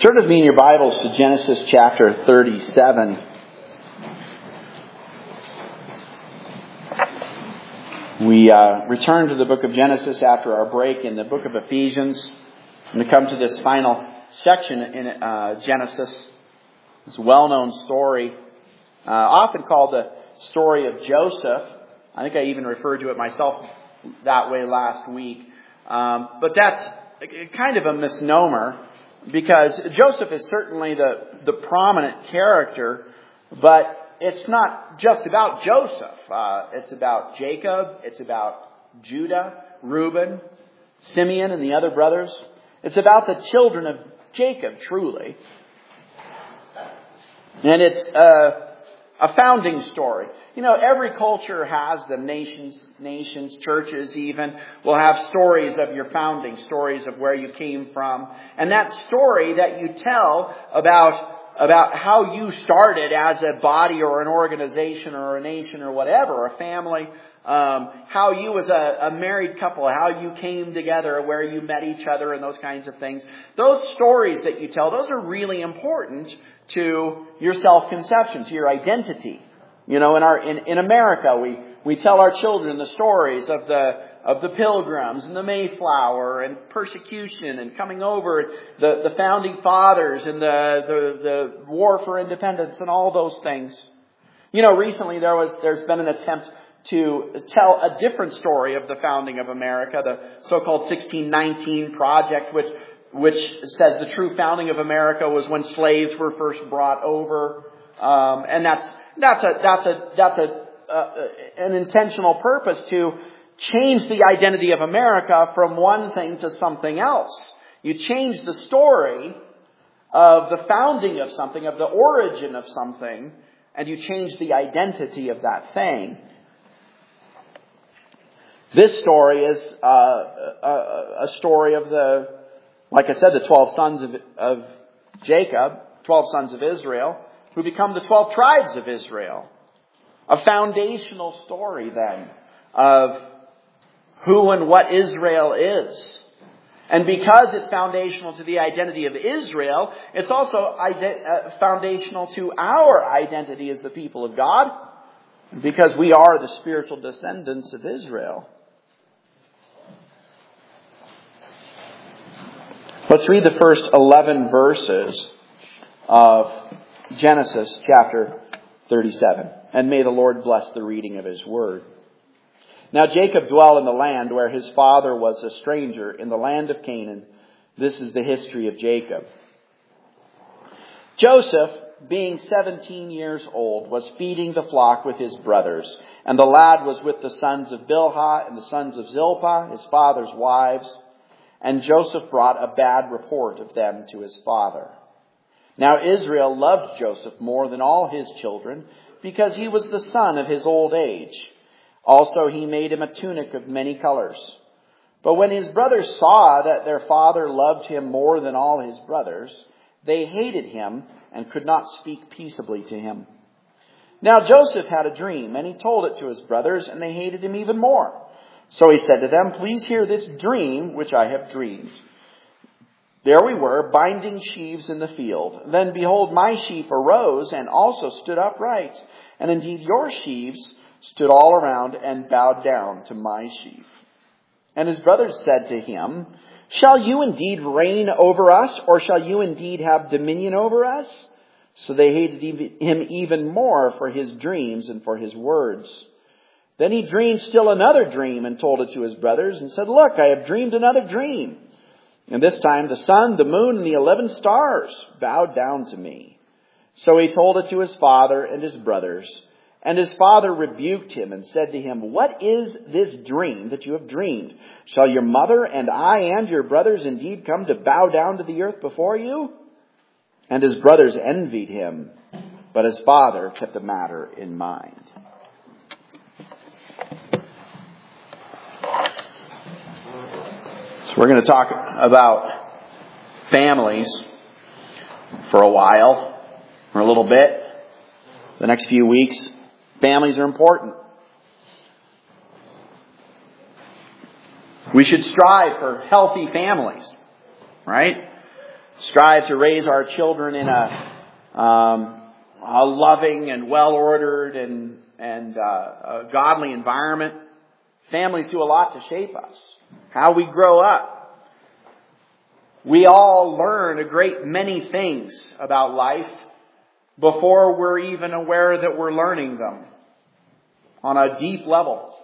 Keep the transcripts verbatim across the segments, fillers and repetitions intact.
Turn with me in your Bibles to Genesis chapter thirty-seven. We uh, return to the book of Genesis after our break in the book of Ephesians. And we come to this final section in uh, Genesis. This well-known story, uh, often called the story of Joseph. I think I even referred to it myself that way last week. Um, but that's kind of a misnomer, because Joseph is certainly the, the prominent character, but it's not just about Joseph. Uh, it's about Jacob, it's about Judah, Reuben, Simeon, and the other brothers. It's about the children of Jacob, truly. And it's uh, a founding story. You know, every culture has them. Nations, nations, churches even will have stories of your founding, stories of where you came from. And that story that you tell about, about how you started as a body or an organization or a nation or whatever, a family, um, how you as a, a married couple, how you came together, where you met each other and those kinds of things. Those stories that you tell, those are really important to your self-conception, to your identity. You know, in our in, in America, we, we tell our children the stories of the of the Pilgrims and the Mayflower and persecution and coming over, the, the founding fathers and the, the the war for independence and all those things. You know, recently there was there's been an attempt to tell a different story of the founding of America, the so-called sixteen nineteen Project, which which says the true founding of America was when slaves were first brought over, um, and that's that's a that's a that's a uh, an intentional purpose to change the identity of America from one thing to something else. You change the story of the founding of something, of the origin of something, and you change the identity of that thing. This story is uh, a, a story of the, like I said, the twelve sons of, of Jacob, twelve sons of Israel, who become the twelve tribes of Israel. A foundational story then of who and what Israel is. And because it's foundational to the identity of Israel, it's also ide- uh, foundational to our identity as the people of God, because we are the spiritual descendants of Israel. Let's read the first eleven verses of Genesis chapter thirty-seven. And may the Lord bless the reading of His word. Now Jacob dwelt in the land where his father was a stranger, in the land of Canaan. This is the history of Jacob. Joseph, being seventeen years old, was feeding the flock with his brothers. And the lad was with the sons of Bilhah and the sons of Zilpah, his father's wives. And Joseph brought a bad report of them to his father. Now Israel loved Joseph more than all his children, because he was the son of his old age. Also he made him a tunic of many colors. But when his brothers saw that their father loved him more than all his brothers, they hated him and could not speak peaceably to him. Now Joseph had a dream, and he told it to his brothers, and they hated him even more. So he said to them, "Please hear this dream which I have dreamed. There we were, binding sheaves in the field. Then behold, my sheaf arose and also stood upright. And indeed your sheaves stood all around and bowed down to my sheaf." And his brothers said to him, "Shall you indeed reign over us, or shall you indeed have dominion over us?" So they hated him even more for his dreams and for his words. Then he dreamed still another dream and told it to his brothers and said, "Look, I have dreamed another dream. And this time the sun, the moon, and the eleven stars bowed down to me." So he told it to his father and his brothers. And his father rebuked him and said to him, "What is this dream that you have dreamed? Shall your mother and I and your brothers indeed come to bow down to the earth before you?" And his brothers envied him, but his father kept the matter in mind. So we're going to talk about families for a while, or a little bit, the next few weeks. Families are important. We should strive for healthy families, right? strive to raise our children in a, um, a loving and well-ordered and, and uh, a godly environment. Families do a lot to shape us, how we grow up. We all learn a great many things about life before we're even aware that we're learning them on a deep level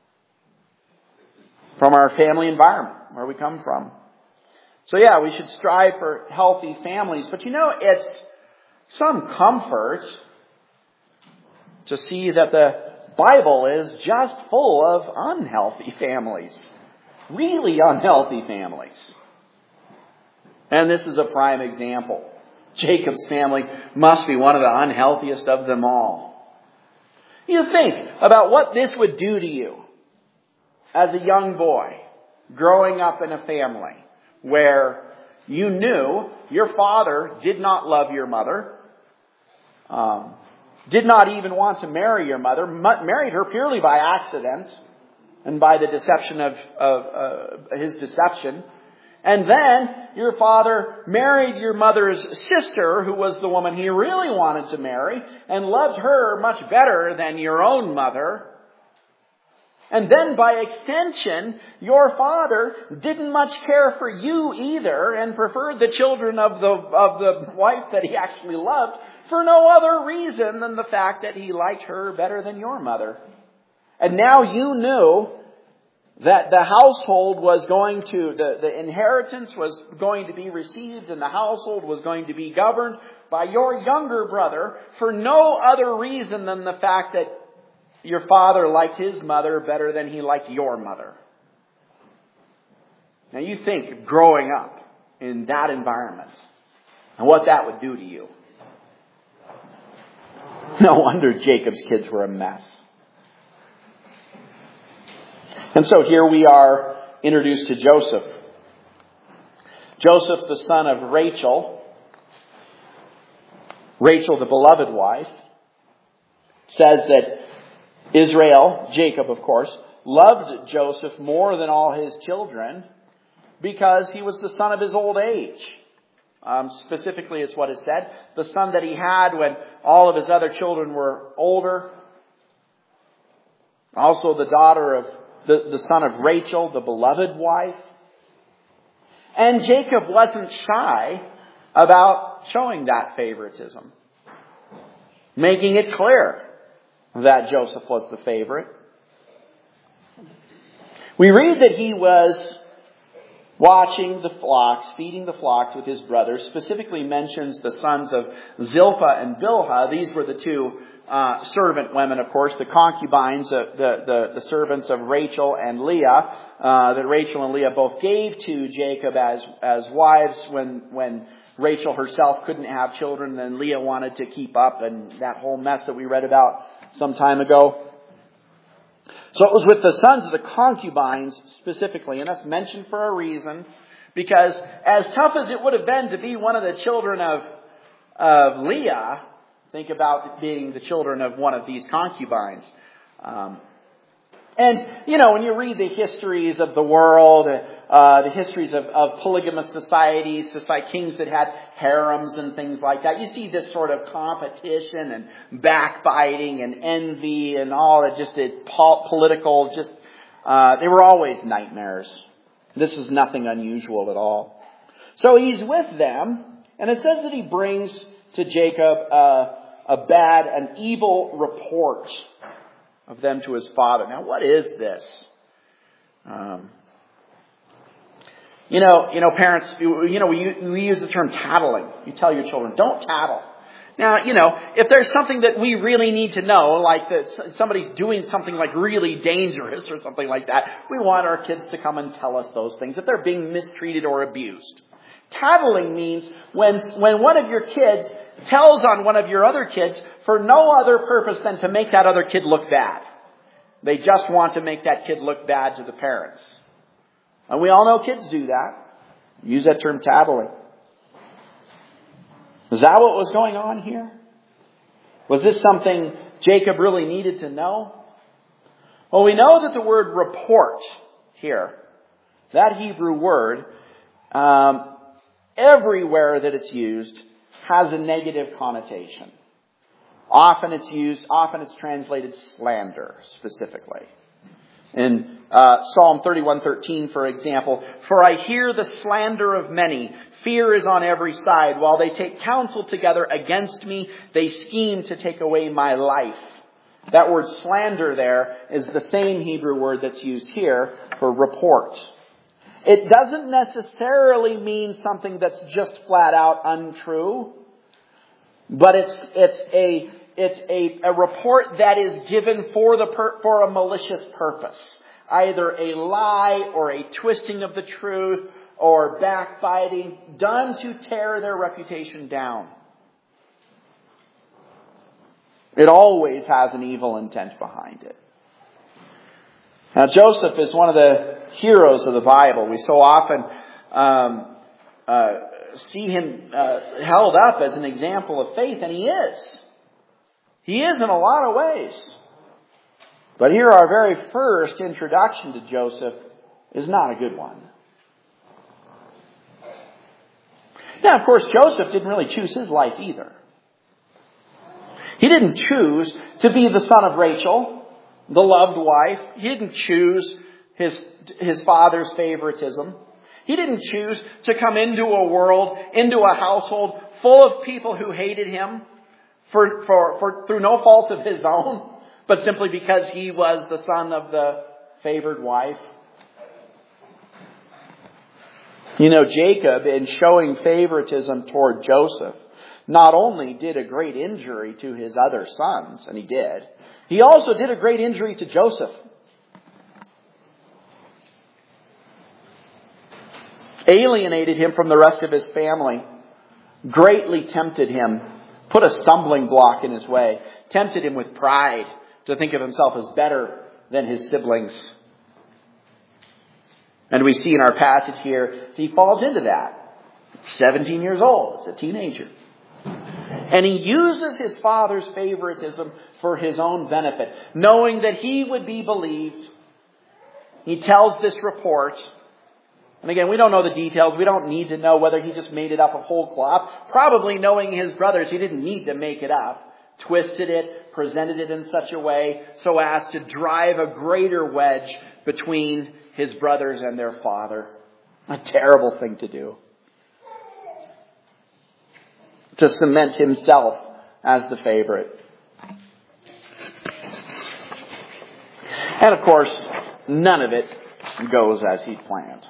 from our family environment, where we come from. So yeah, we should strive for healthy families. But you know, it's some comfort to see that the Bible is just full of unhealthy families. Really unhealthy families. And this is a prime example. Jacob's family must be one of the unhealthiest of them all. You think about what this would do to you as a young boy growing up in a family where you knew your father did not love your mother, um, did not even want to marry your mother, married her purely by accident and by the deception of, of uh, his deception. And then your father married your mother's sister, who was the woman he really wanted to marry, and loved her much better than your own mother. And then by extension, your father didn't much care for you either and preferred the children of the, of the wife that he actually loved for no other reason than the fact that he liked her better than your mother. And now you knew that the household was going to, the, the inheritance was going to be received and the household was going to be governed by your younger brother for no other reason than the fact that your father liked his mother better than he liked your mother. Now you think growing up in that environment and what that would do to you. No wonder Jacob's kids were a mess. And so here we are introduced to Joseph. Joseph, the son of Rachel. Rachel, the beloved wife, says that Israel, Jacob of course, loved Joseph more than all his children because he was the son of his old age. Um, specifically, it's what is said. The son that he had when all of his other children were older. Also the daughter of the, the son of Rachel, the beloved wife. And Jacob wasn't shy about showing that favoritism, making it clear that Joseph was the favorite. We read that he was watching the flocks, feeding the flocks with his brothers. Specifically mentions the sons of Zilpah and Bilhah. These were the two uh, servant women, of course, the concubines, uh, the, the, the servants of Rachel and Leah, uh, that Rachel and Leah both gave to Jacob as, as wives when, when Rachel herself couldn't have children and Leah wanted to keep up, and that whole mess that we read about some time ago. So it was with the sons of the concubines specifically, and that's mentioned for a reason, because as tough as it would have been to be one of the children of, of Leah, think about being the children of one of these concubines. Um, and, you know, when you read the histories of the world, uh, the histories of, of polygamous societies, society, kings that had harems and things like that, you see this sort of competition and backbiting and envy and all that, just it, political, just, uh, they were always nightmares. This is nothing unusual at all. So he's with them, and it says that he brings to Jacob uh, a bad, an evil report of them to his father. Now, what is this? Um, you know, you know, parents, you know, we, we use the term tattling. You tell your children, don't tattle. Now, you know, if there's something that we really need to know, like that somebody's doing something like really dangerous or something like that, we want our kids to come and tell us those things, if they're being mistreated or abused. Tattling means when, when one of your kids tells on one of your other kids for no other purpose than to make that other kid look bad. They just want to make that kid look bad to the parents. And we all know kids do that. Use that term tattling. Is that what was going on here? Was this something Jacob really needed to know? Well, we know that the word report here, that Hebrew word, um, everywhere that it's used has a negative connotation. Often it's used, often it's translated slander specifically. In uh, Psalm thirty-one thirteen, for example, "For I hear the slander of many. Fear is on every side. While they take counsel together against me, they scheme to take away my life." That word slander there is the same Hebrew word that's used here for report. It doesn't necessarily mean something that's just flat out untrue, but it's it's a it's a, a report that is given for the per, for a malicious purpose, either a lie or a twisting of the truth or backbiting, done to tear their reputation down. It always has an evil intent behind it. Now, Joseph is one of the heroes of the Bible. We so often um, uh, see him uh, held up as an example of faith, and he is. He is in a lot of ways. But here, our very first introduction to Joseph is not a good one. Now, of course, Joseph didn't really choose his life either. He didn't choose to be the son of Rachel, the loved wife. He didn't choose his, his father's favoritism. He didn't choose to come into a world, into a household full of people who hated him for, for, for through no fault of his own, but simply because he was the son of the favored wife. You know, Jacob, in showing favoritism toward Joseph, not only did a great injury to his other sons, and he did, he also did a great injury to Joseph. Alienated him from the rest of his family, greatly tempted him, put a stumbling block in his way, tempted him with pride to think of himself as better than his siblings. And we see in our passage here, he falls into that. seventeen years old, as a teenager. And he uses his father's favoritism for his own benefit, knowing that he would be believed. He tells this report. And again, we don't know the details. We don't need to know whether he just made it up of whole cloth. Probably knowing his brothers, he didn't need to make it up. Twisted it, presented it in such a way so as to drive a greater wedge between his brothers and their father. A terrible thing to do. To cement himself as the favorite. And of course, none of it goes as he planned.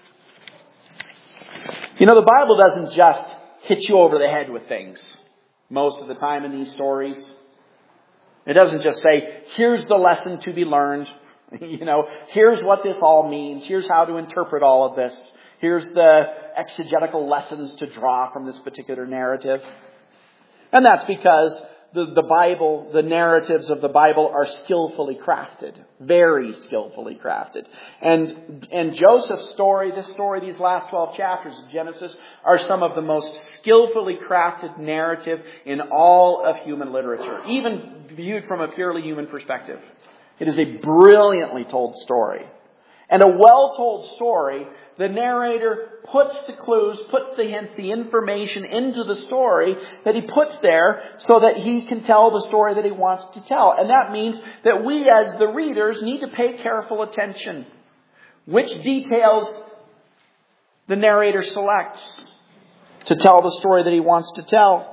You know, the Bible doesn't just hit you over the head with things most of the time in these stories. It doesn't just say, here's the lesson to be learned. You know, here's what this all means. Here's how to interpret all of this. Here's the exegetical lessons to draw from this particular narrative. And that's because the, the Bible, the narratives of the Bible are skillfully crafted. Very skillfully crafted. And, and Joseph's story, this story, these last twelve chapters of Genesis are some of the most skillfully crafted narrative in all of human literature. Even viewed from a purely human perspective. It is a brilliantly told story. And a well-told story, the narrator puts the clues, puts the hints, the information into the story that he puts there so that he can tell the story that he wants to tell. And that means that we as the readers need to pay careful attention. Which details the narrator selects to tell the story that he wants to tell.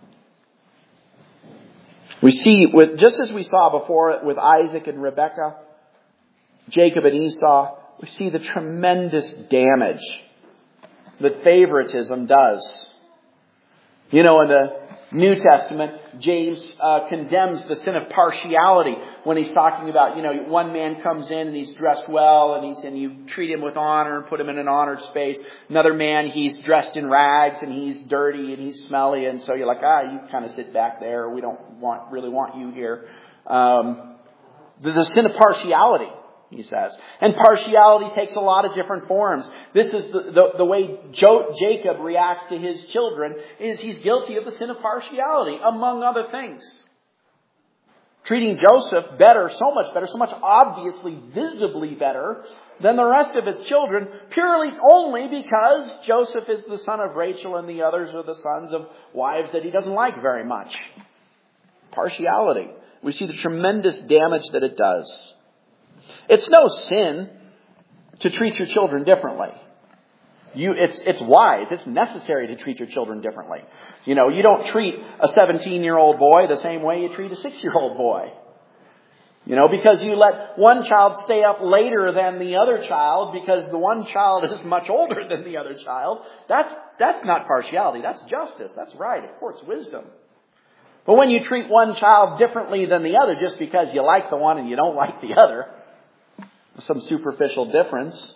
We see, with, just as we saw before with Isaac and Rebekah, Jacob and Esau, we see the tremendous damage that favoritism does. You know, in the New Testament, James uh, condemns the sin of partiality when he's talking about, you know, one man comes in and he's dressed well and he's and you treat him with honor and put him in an honored space. Another man, he's dressed in rags and he's dirty and he's smelly, and so you're like, ah, you kind of sit back there. We don't want really want you here. Um, the, the sin of partiality, he says. And partiality takes a lot of different forms. This is the, the, the way jo- Jacob reacts to his children, is he's guilty of the sin of partiality, among other things. treating Joseph better, so much better, so much obviously, visibly better than the rest of his children, purely only because Joseph is the son of Rachel and the others are the sons of wives that he doesn't like very much. Partiality. We see the tremendous damage that it does. It's no sin to treat your children differently. You, it's, it's wise. It's necessary to treat your children differently. You know, you don't treat a seventeen-year-old boy the same way you treat a six-year-old boy. You know, because you let one child stay up later than the other child because the one child is much older than the other child. That's, that's not partiality. That's justice. That's right. Of course, wisdom. But when you treat one child differently than the other just because you like the one and you don't like the other, some superficial difference.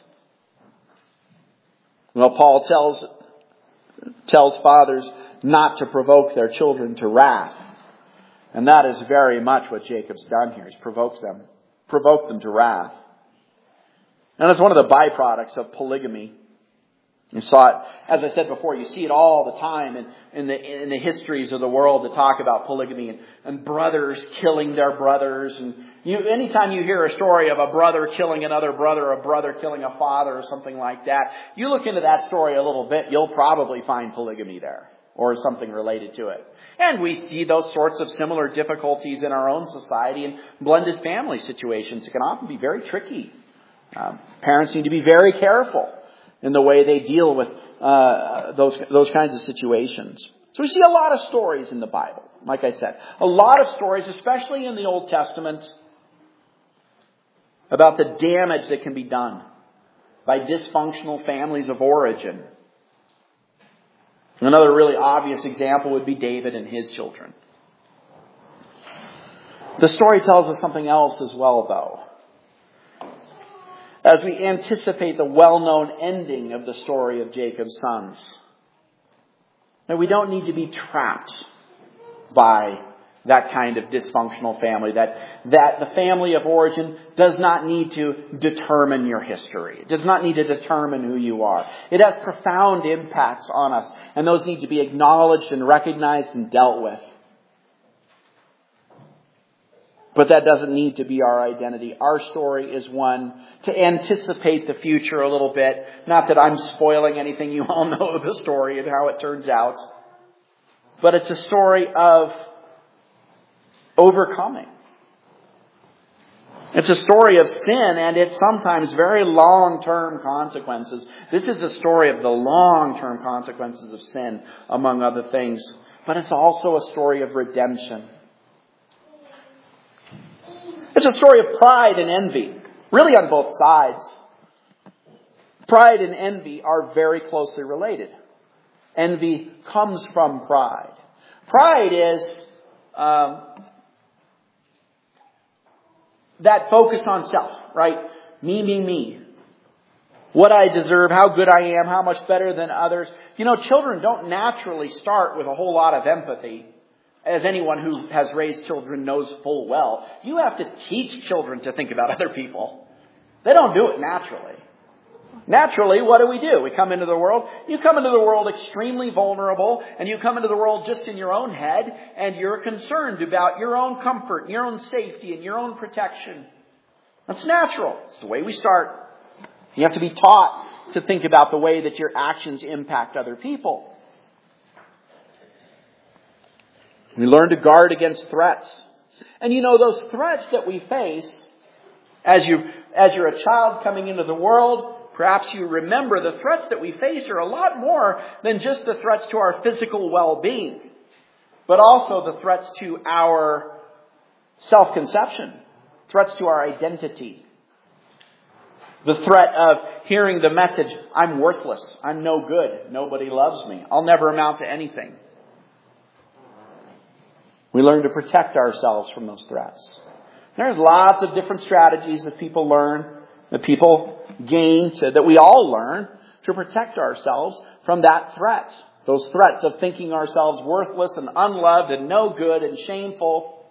Well, Paul tells, tells fathers not to provoke their children to wrath. And that is very much what Jacob's done here. He's provoked them, provoked them to wrath. And it's one of the byproducts of polygamy. You saw it, as I said before, you see it all the time in, in the in the histories of the world that talk about polygamy and, and brothers killing their brothers. And you, anytime you hear a story of a brother killing another brother, a brother killing a father or something like that, you look into that story a little bit, you'll probably find polygamy there or something related to it. And we see those sorts of similar difficulties in our own society and blended family situations. It can often be very tricky. Um, parents need to be very careful in the way they deal with uh, those those kinds of situations. So we see a lot of stories in the Bible, like I said. A lot of stories, especially in the Old Testament, about the damage that can be done by dysfunctional families of origin. Another really obvious example would be David and his children. The story tells us something else as well, though. As we anticipate the well-known ending of the story of Jacob's sons. Now, we don't need to be trapped by that kind of dysfunctional family. That, that the family of origin does not need to determine your history. It does not need to determine who you are. It has profound impacts on us. And those need to be acknowledged and recognized and dealt with. But that doesn't need to be our identity. Our story is one to anticipate the future a little bit. Not that I'm spoiling anything. You all know the story and how it turns out. But it's a story of overcoming. It's a story of sin and its sometimes very long-term consequences. This is a story of the long-term consequences of sin, among other things. But it's also a story of redemption. It's a story of pride and envy, really on both sides. Pride and envy are very closely related. Envy comes from pride. Pride is um, that focus on self, right? Me, me, me. What I deserve, how good I am, how much better than others. You know, children don't naturally start with a whole lot of empathy. As anyone who has raised children knows full well, you have to teach children to think about other people. They don't do it naturally. Naturally, what do we do? We come into the world. You come into the world extremely vulnerable, and you come into the world just in your own head, and you're concerned about your own comfort, and your own safety, and your own protection. That's natural. It's the way we start. You have to be taught to think about the way that your actions impact other people. We learn to guard against threats. And you know, those threats that we face, as you, as you're a child coming into the world, perhaps you remember the threats that we face are a lot more than just the threats to our physical well-being, but also the threats to our self-conception, threats to our identity. The threat of hearing the message, I'm worthless, I'm no good, nobody loves me, I'll never amount to anything. We learn to protect ourselves from those threats. There's lots of different strategies that people learn, that people gain, to, that we all learn to protect ourselves from that threat. Those threats of thinking ourselves worthless and unloved and no good and shameful.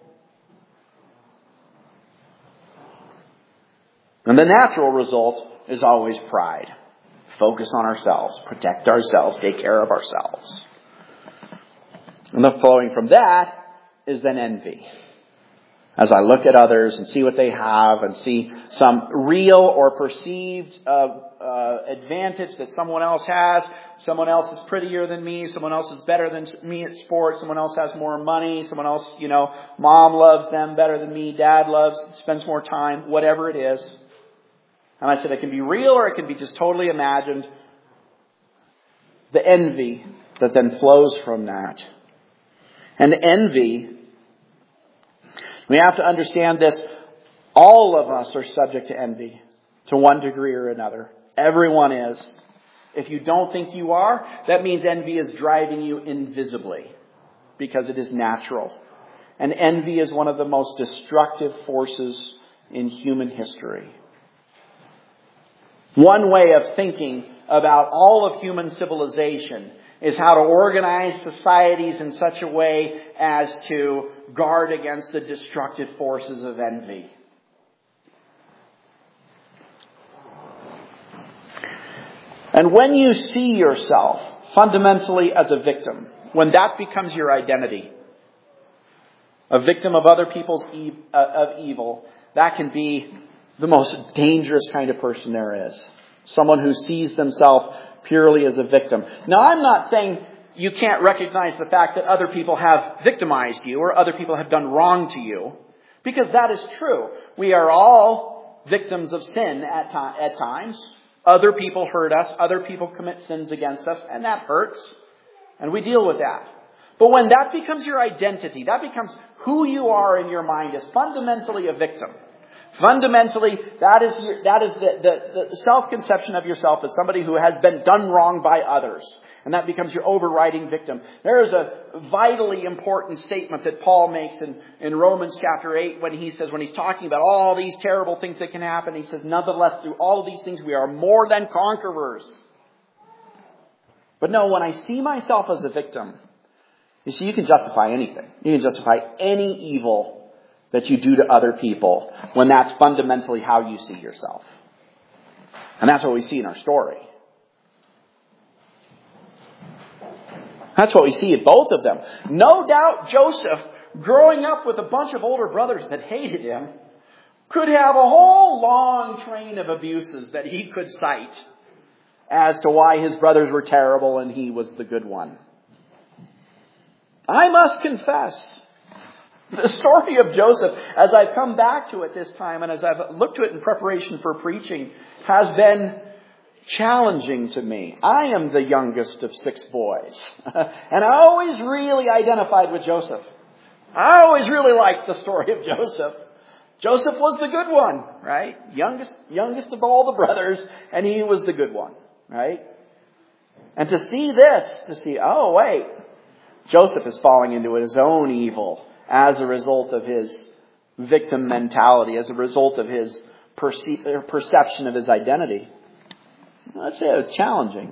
And the natural result is always pride. Focus on ourselves, protect ourselves, take care of ourselves. And the flowing from that is then envy. as I look at others and see what they have and see some real or perceived uh, uh, advantage that someone else has. Someone else is prettier than me. Someone else is better than me at sports. Someone else has more money. Someone else, you know, mom loves them better than me. Dad loves, spends more time, whatever it is. And I said it can be real or it can be just totally imagined. The envy that then flows from that. And envy, we have to understand this. All of us are subject to envy to one degree or another. Everyone is. If you don't think you are, that means envy is driving you invisibly because it is natural. And envy is one of the most destructive forces in human history. One way of thinking about all of human civilization is how to organize societies in such a way as to guard against the destructive forces of envy. And when you see yourself fundamentally as a victim, when that becomes your identity, a victim of other people's e- uh, of evil, that can be the most dangerous kind of person there is. Someone who sees themselves purely as a victim. Now, I'm not saying you can't recognize the fact that other people have victimized you or other people have done wrong to you, because that is true. We are all victims of sin at, to- at times. Other people hurt us. Other people commit sins against us, and that hurts. And we deal with that. But when that becomes your identity, that becomes who you are in your mind as fundamentally a victim. Fundamentally, that is your, that is the, the, the self-conception of yourself as somebody who has been done wrong by others. And that becomes your overriding victim. There is a vitally important statement that Paul makes in, in Romans chapter eight when he says, when he's talking about all these terrible things that can happen, he says, nonetheless, through all of these things, we are more than conquerors. But no, when I see myself as a victim, you see, you can justify anything. You can justify any evil that you do to other people when that's fundamentally how you see yourself. And that's what we see in our story. That's what we see in both of them. No doubt Joseph, growing up with a bunch of older brothers that hated him, could have a whole long train of abuses that he could cite as to why his brothers were terrible and he was the good one. I must confess, the story of Joseph, as I've come back to it this time and as I've looked to it in preparation for preaching, has been challenging to me. I am the youngest of six boys. And I always really identified with Joseph. I always really liked the story of Joseph. Joseph was the good one, right? Youngest, youngest of all the brothers, and he was the good one, right? And to see this, to see, oh wait, Joseph is falling into his own evil as a result of his victim mentality, as a result of his perce- perception of his identity. I'd say it was challenging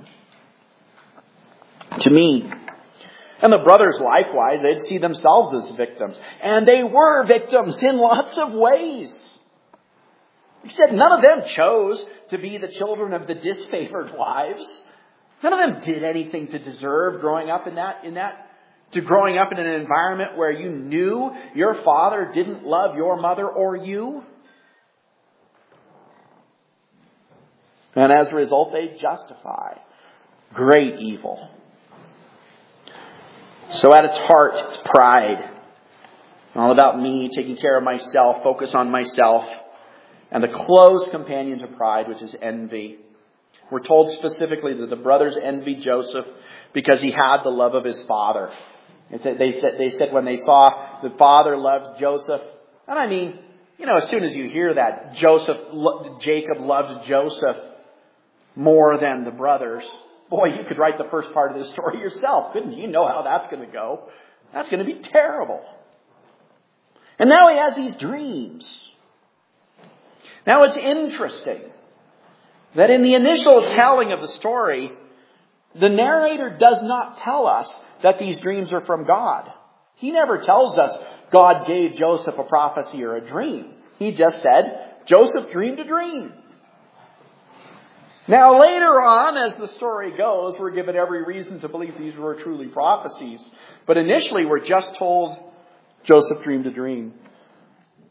to me. And the brothers likewise, they'd see themselves as victims. And they were victims in lots of ways. He said none of them chose to be the children of the disfavored wives. None of them did anything to deserve growing up in that, in that, to growing up in an environment where you knew your father didn't love your mother or you. And as a result, they justify great evil. So at its heart, it's pride. All about me, taking care of myself, focus on myself. And the close companion to pride, which is envy. We're told specifically that the brothers envied Joseph because he had the love of his father. They said, they said when they saw the father loved Joseph, and I mean, you know, as soon as you hear that, Joseph, Jacob loved Joseph more than the brothers. Boy, you could write the first part of this story yourself, couldn't you? You know how that's going to go. That's going to be terrible. And now he has these dreams. Now it's interesting that in the initial telling of the story, the narrator does not tell us that these dreams are from God. He never tells us God gave Joseph a prophecy or a dream. He just said, Joseph dreamed a dream. Now later on, as the story goes, we're given every reason to believe these were truly prophecies. But initially we're just told Joseph dreamed a dream.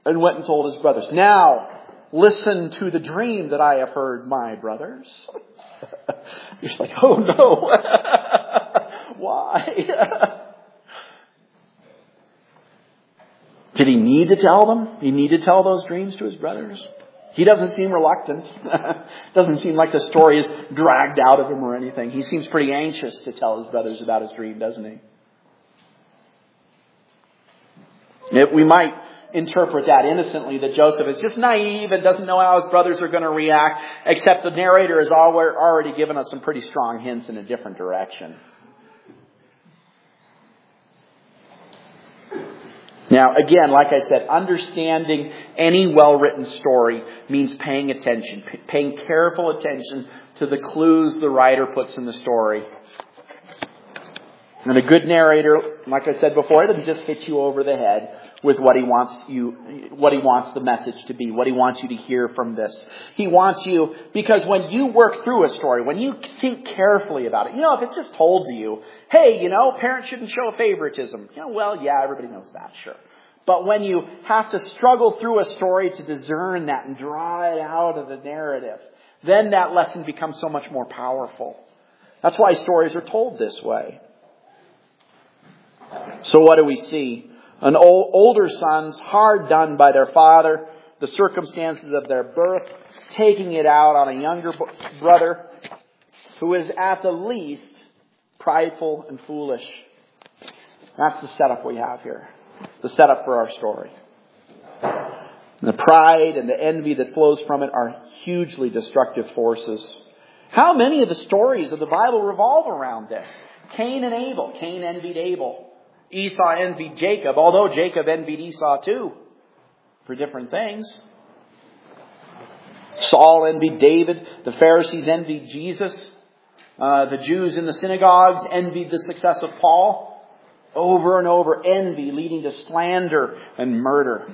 and went and told his brothers, "Now, listen to the dream that I have heard, my brothers." You're like, oh no. Why? Did he need to tell them? He need to tell those dreams to his brothers? He doesn't seem reluctant. Doesn't seem like the story is dragged out of him or anything. He seems pretty anxious to tell his brothers about his dream, doesn't he? If we might interpret that innocently, that Joseph is just naive and doesn't know how his brothers are going to react, except the narrator has already given us some pretty strong hints in a different direction. Now, again, like I said, understanding any well-written story means paying attention, paying careful attention to the clues the writer puts in the story. And a good narrator, like I said before, doesn't just hit you over the head with what he wants you, what he wants the message to be, what he wants you to hear from this. He wants you, because when you work through a story, when you think carefully about it, you know, if it's just told to you, hey, you know, parents shouldn't show favoritism. You know, well, yeah, everybody knows that, sure. But when you have to struggle through a story to discern that and draw it out of the narrative, then that lesson becomes so much more powerful. That's why stories are told this way. So what do we see? An old, older sons, hard done by their father, the circumstances of their birth, taking it out on a younger brother who is at the least prideful and foolish. That's the setup we have here. The setup for our story. The pride and the envy that flows from it are hugely destructive forces. How many of the stories of the Bible revolve around this? Cain and Abel. Cain envied Abel. Esau envied Jacob, although Jacob envied Esau too, for different things. Saul envied David. The Pharisees envied Jesus. Uh, the Jews in the synagogues envied the success of Paul. Over and over, envy leading to slander and murder.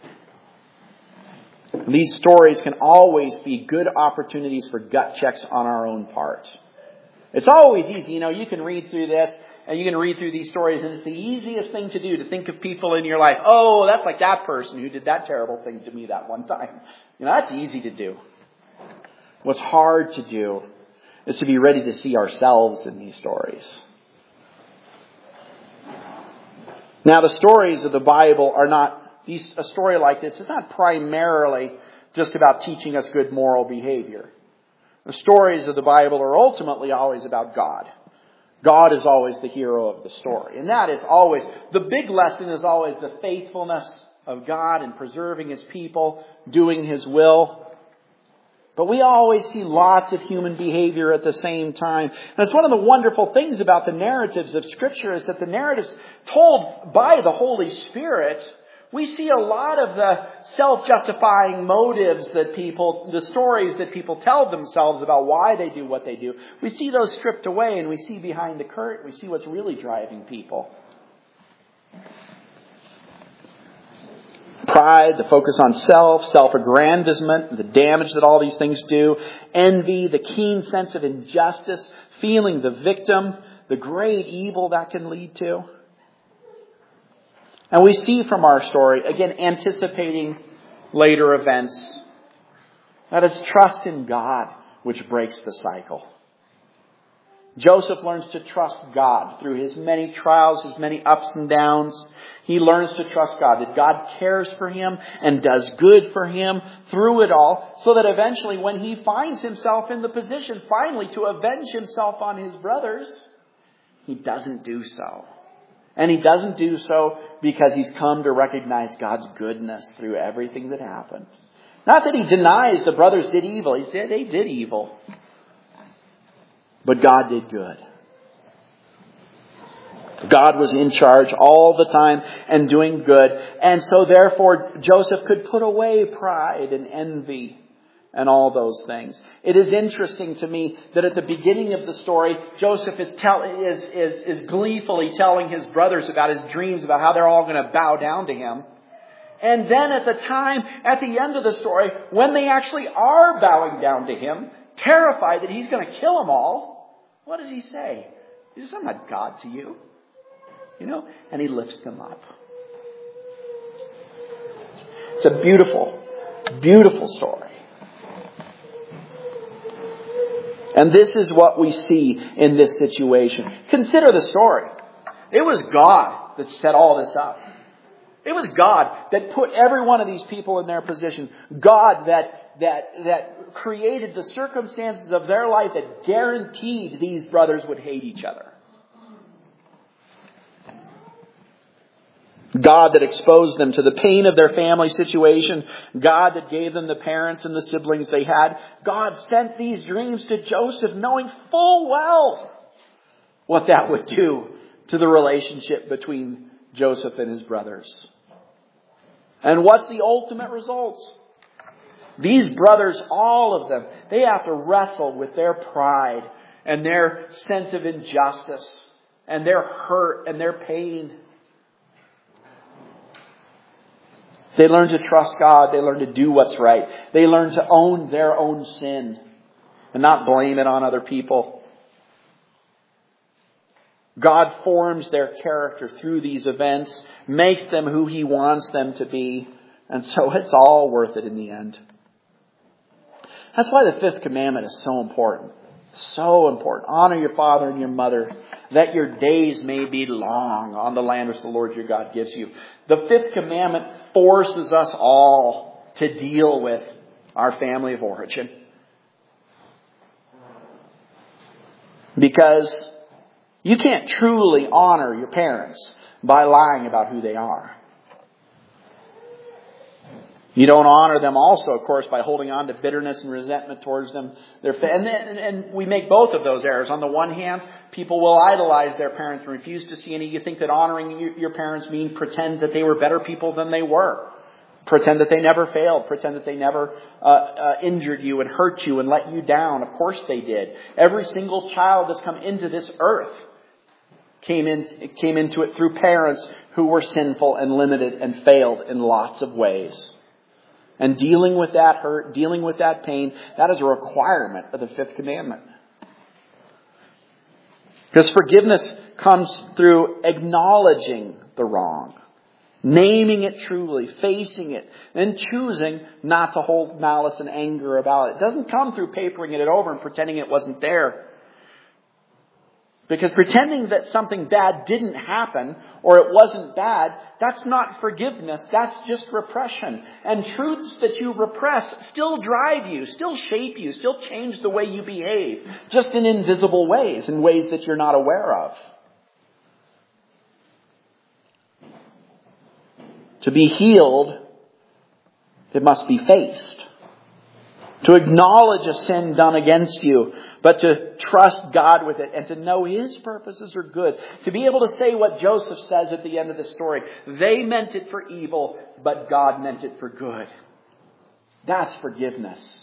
These stories can always be good opportunities for gut checks on our own part. It's always easy, you know, you can read through this and you can read through these stories, and it's the easiest thing to do to think of people in your life. Oh, that's like that person who did that terrible thing to me that one time. You know, that's easy to do. What's hard to do is to be ready to see ourselves in these stories. Now, the stories of the Bible are not, these, a story like this is not primarily just about teaching us good moral behavior. The stories of the Bible are ultimately always about God. God is always the hero of the story. And that is always, the big lesson is always the faithfulness of God in preserving His people, doing His will. But we always see lots of human behavior at the same time. And it's one of the wonderful things about the narratives of Scripture is that the narratives told by the Holy Spirit, we see a lot of the self-justifying motives that people, the stories that people tell themselves about why they do what they do. We see those stripped away and we see behind the curtain, we see what's really driving people. Pride, the focus on self, self-aggrandizement, the damage that all these things do, envy, the keen sense of injustice, feeling the victim, the great evil that can lead to. And we see from our story, again, anticipating later events, that it's trust in God which breaks the cycle. Joseph learns to trust God through his many trials, his many ups and downs. He learns to trust God, that God cares for him and does good for him through it all, so that eventually when he finds himself in the position finally to avenge himself on his brothers, he doesn't do so. And he doesn't do so because he's come to recognize God's goodness through everything that happened. Not that he denies the brothers did evil. He said they did evil. But God did good. God was in charge all the time and doing good. And so therefore Joseph could put away pride and envy and all those things. It is interesting to me that at the beginning of the story, Joseph is, tell, is, is, is gleefully telling his brothers about his dreams, about how they're all going to bow down to him. And then at the time, at the end of the story, when they actually are bowing down to him, terrified that he's going to kill them all, what does he say? He says, I'm not God to you. You know, and he lifts them up. It's a beautiful, beautiful story. And this is what we see in this situation. Consider the story. It was God that set all this up. It was God that put every one of these people in their position. God that, that, that created the circumstances of their life that guaranteed these brothers would hate each other. God that exposed them to the pain of their family situation. God that gave them the parents and the siblings they had. God sent these dreams to Joseph knowing full well what that would do to the relationship between Joseph and his brothers. And what's the ultimate results? These brothers, all of them, they have to wrestle with their pride and their sense of injustice and their hurt and their pain. They learn to trust God. They learn to do what's right. They learn to own their own sin and not blame it on other people. God forms their character through these events, makes them who He wants them to be, and so it's all worth it in the end. That's why the fifth commandment is so important. So important. Honor your father and your mother, that your days may be long on the land which the Lord your God gives you. The fifth commandment forces us all to deal with our family of origin. Because you can't truly honor your parents by lying about who they are. You don't honor them also, of course, by holding on to bitterness and resentment towards them. And, and, and we make both of those errors. On the one hand, people will idolize their parents and refuse to see any. You think that honoring your parents means pretend that they were better people than they were. Pretend that they never failed. Pretend that they never uh, uh, injured you and hurt you and let you down. Of course they did. Every single child that's come into this earth came in, came into it through parents who were sinful and limited and failed in lots of ways. And dealing with that hurt, dealing with that pain, that is a requirement of the fifth commandment. Because forgiveness comes through acknowledging the wrong, naming it truly, facing it, and choosing not to hold malice and anger about it. It doesn't come through papering it over and pretending it wasn't there. Because pretending that something bad didn't happen or it wasn't bad, that's not forgiveness. That's just repression. And truths that you repress still drive you, still shape you, still change the way you behave. Just in invisible ways, in ways that you're not aware of. To be healed, it must be faced. To acknowledge a sin done against you, but to trust God with it and to know His purposes are good. To be able to say what Joseph says at the end of the story. They meant it for evil, but God meant it for good. That's forgiveness.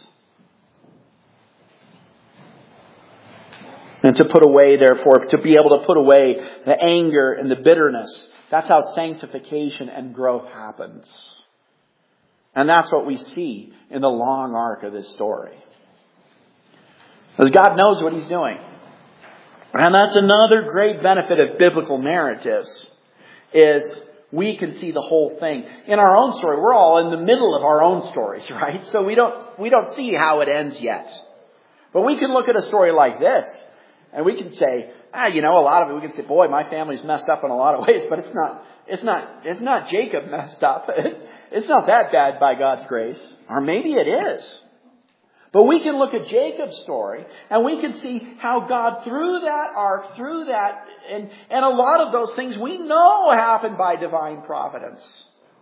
And to put away, therefore, to be able to put away the anger and the bitterness. That's how sanctification and growth happens. And that's what we see in the long arc of this story. Because God knows what He's doing. And that's another great benefit of biblical narratives, is we can see the whole thing. In our own story, we're all in the middle of our own stories, right? So we don't, we don't see how it ends yet. But we can look at a story like this, and we can say, ah, you know, a lot of it, we can say, boy, my family's messed up in a lot of ways, but it's not, it's not, it's not Jacob messed up. It's not that bad by God's grace. Or maybe it is. But we can look at Jacob's story and we can see how God, through that arc, through that, and, and a lot of those things we know happened by divine providence.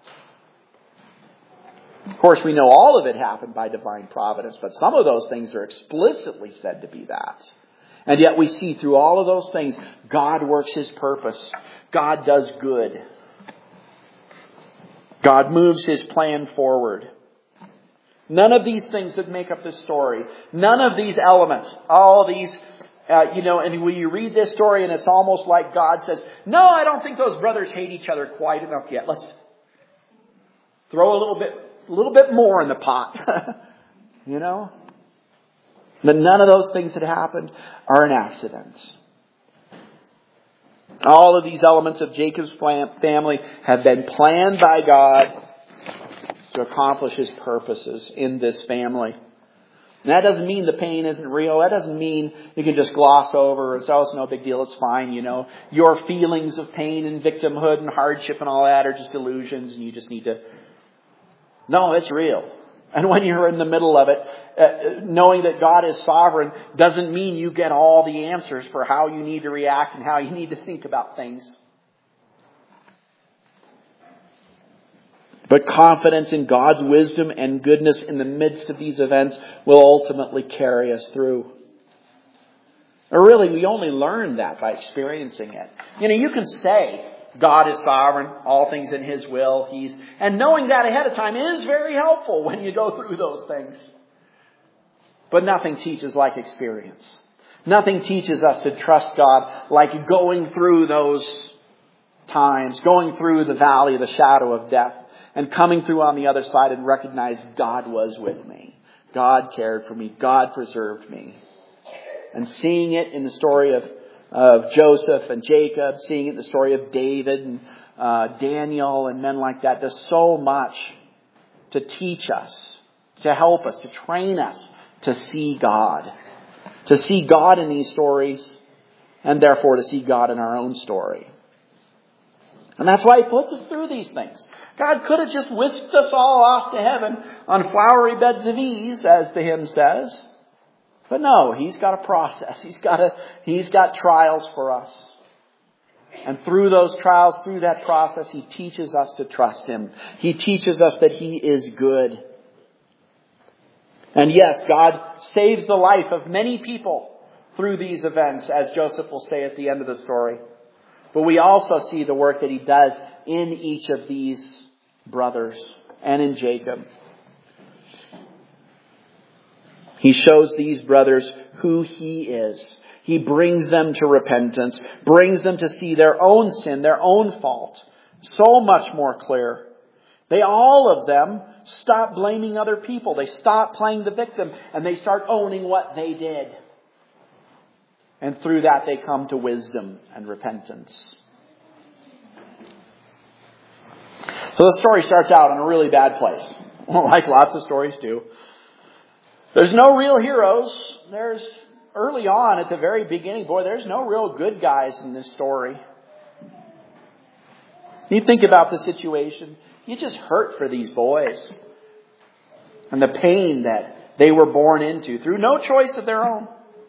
Of course, we know all of it happened by divine providence, but some of those things are explicitly said to be that. And yet we see through all of those things, God works His purpose. God does good. God moves His plan forward. None of these things that make up this story, none of these elements, all these, uh, you know, and when you read this story and it's almost like God says, no, I don't think those brothers hate each other quite enough yet. Let's throw a little bit, a little bit more in the pot, you know. But none of those things that happened are an accident. All of these elements of Jacob's family have been planned by God to accomplish His purposes in this family. And that doesn't mean the pain isn't real. That doesn't mean you can just gloss over and say, oh, it's no big deal, it's fine, you know. Your feelings of pain and victimhood and hardship and all that are just illusions and you just need to... No, it's real. And when you're in the middle of it, uh, knowing that God is sovereign doesn't mean you get all the answers for how you need to react and how you need to think about things. But confidence in God's wisdom and goodness in the midst of these events will ultimately carry us through. Or really, we only learn that by experiencing it. You know, you can say God is sovereign, all things in His will, He's... And knowing that ahead of time is very helpful when you go through those things. But nothing teaches like experience. Nothing teaches us to trust God like going through those times, going through the valley of the shadow of death. And coming through on the other side and recognize God was with me. God cared for me. God preserved me. And seeing it in the story of, of Joseph and Jacob, seeing it in the story of David and uh, Daniel and men like that, there's so much to teach us, to help us, to train us to see God. To see God in these stories and therefore to see God in our own story. And that's why He puts us through these things. God could have just whisked us all off to heaven on flowery beds of ease, as the hymn says. But no, He's got a process. He's got a, He's got trials for us. And through those trials, through that process, He teaches us to trust Him. He teaches us that He is good. And yes, God saves the life of many people through these events, as Joseph will say at the end of the story. But we also see the work that He does in each of these brothers and in Jacob. He shows these brothers who He is. He brings them to repentance, brings them to see their own sin, their own fault, so much more clear. They, all of them, stop blaming other people. They stop playing the victim and they start owning what they did. And through that they come to wisdom and repentance. So the story starts out in a really bad place. Like lots of stories do. There's no real heroes. There's early on at the very beginning, boy, there's no real good guys in this story. You think about the situation. You just hurt for these boys. And the pain that they were born into through no choice of their own.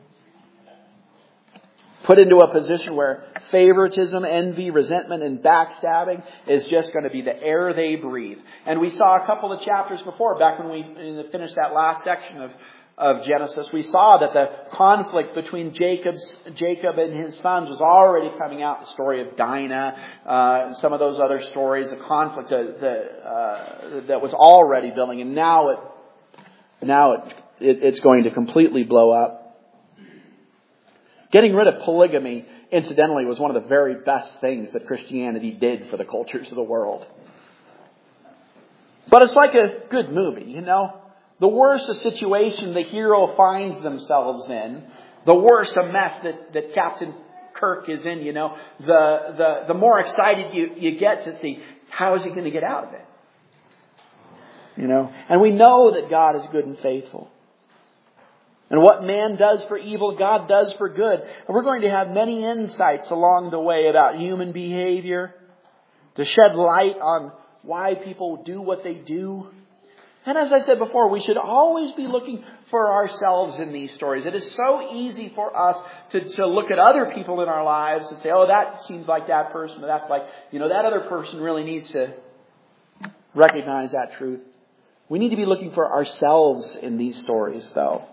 Put into a position where favoritism, envy, resentment, and backstabbing is just going to be the air they breathe. And we saw a couple of chapters before, back when we finished that last section of, of Genesis, we saw that the conflict between Jacob's, Jacob and his sons was already coming out. The story of Dinah, uh, and some of those other stories, the conflict that, that, uh, that was already building. And now it, now it, it, it's going to completely blow up. Getting rid of polygamy, incidentally, was one of the very best things that Christianity did for the cultures of the world. But it's like a good movie, you know. The worse a situation the hero finds themselves in, the worse a mess that, that Captain Kirk is in, you know, the, the, the more excited you, you get to see how is he going to get out of it. You know, and we know that God is good and faithful. And what man does for evil, God does for good. And we're going to have many insights along the way about human behavior, to shed light on why people do what they do. And as I said before, we should always be looking for ourselves in these stories. It is so easy for us to, to look at other people in our lives and say, oh, that seems like that person, or that's like, you know, that other person really needs to recognize that truth. We need to be looking for ourselves in these stories, though.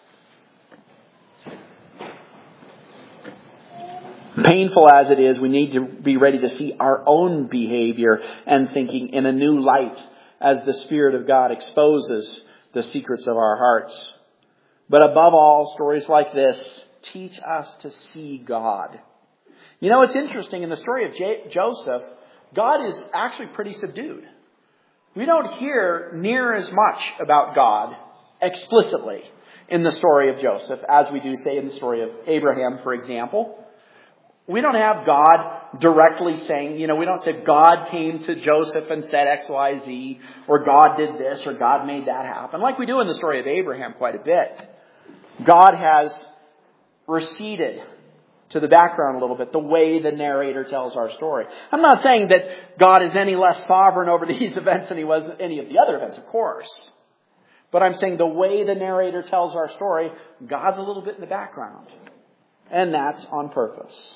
Painful as it is, we need to be ready to see our own behavior and thinking in a new light as the Spirit of God exposes the secrets of our hearts. But above all, stories like this teach us to see God. You know, it's interesting, in the story of J- Joseph, God is actually pretty subdued. We don't hear near as much about God explicitly in the story of Joseph as we do, say, in the story of Abraham, for example. We don't have God not directly saying, you know, we don't say God came to Joseph and said X, Y, Z, or God did this, or God made that happen, like we do in the story of Abraham quite a bit. God has receded to the background a little bit, the way the narrator tells our story. I'm not saying that God is any less sovereign over these events than he was any of the other events, of course. But I'm saying the way the narrator tells our story, God's a little bit in the background. And that's on purpose.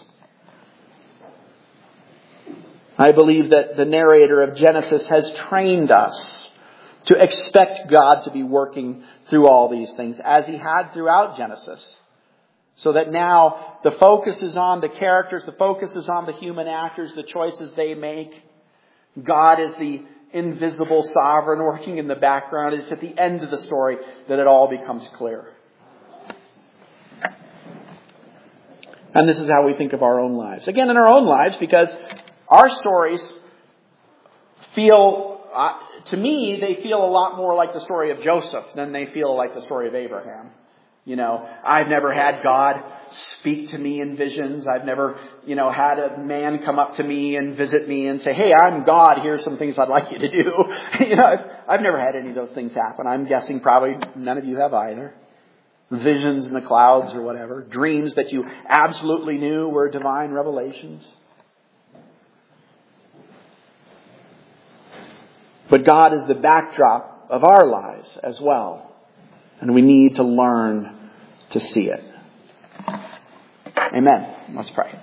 I believe that the narrator of Genesis has trained us to expect God to be working through all these things, as he had throughout Genesis. So that now the focus is on the characters, the focus is on the human actors, the choices they make. God is the invisible sovereign working in the background. It's at the end of the story that it all becomes clear. And this is how we think of our own lives. Again, in our own lives, because our stories feel, uh, to me, they feel a lot more like the story of Joseph than they feel like the story of Abraham. You know, I've never had God speak to me in visions. I've never, you know, had a man come up to me and visit me and say, hey, I'm God. Here's some things I'd like you to do. You know, I've, I've never had any of those things happen. I'm guessing probably none of you have either. Visions in the clouds or whatever. Dreams that you absolutely knew were divine revelations. But God is the backdrop of our lives as well. And we need to learn to see it. Amen. Let's pray.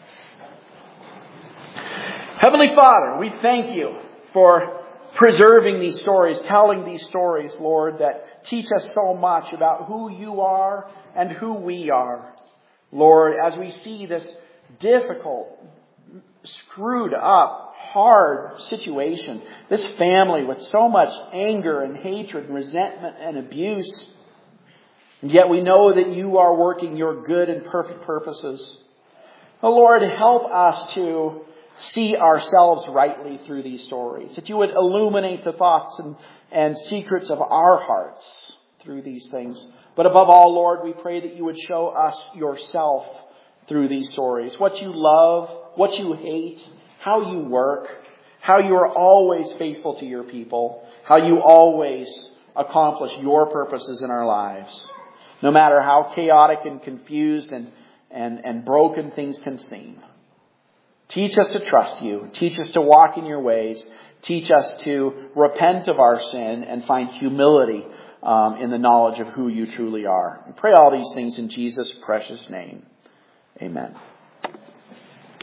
Heavenly Father, we thank you for preserving these stories, telling these stories, Lord, that teach us so much about who you are and who we are. Lord, as we see this difficult, screwed up, hard situation, this family with so much anger and hatred and resentment and abuse, and yet we know that you are working your good and perfect purposes. Oh Lord, help us to see ourselves rightly through these stories. That you would illuminate the thoughts and, and secrets of our hearts through these things. But above all, Lord, we pray that you would show us yourself through these stories. What you love, what you hate, how you work, how you are always faithful to your people, how you always accomplish your purposes in our lives. No matter how chaotic and confused and, and, and broken things can seem. Teach us to trust you. Teach us to walk in your ways. Teach us to repent of our sin and find humility um, in the knowledge of who you truly are. We pray all these things in Jesus' precious name. Amen.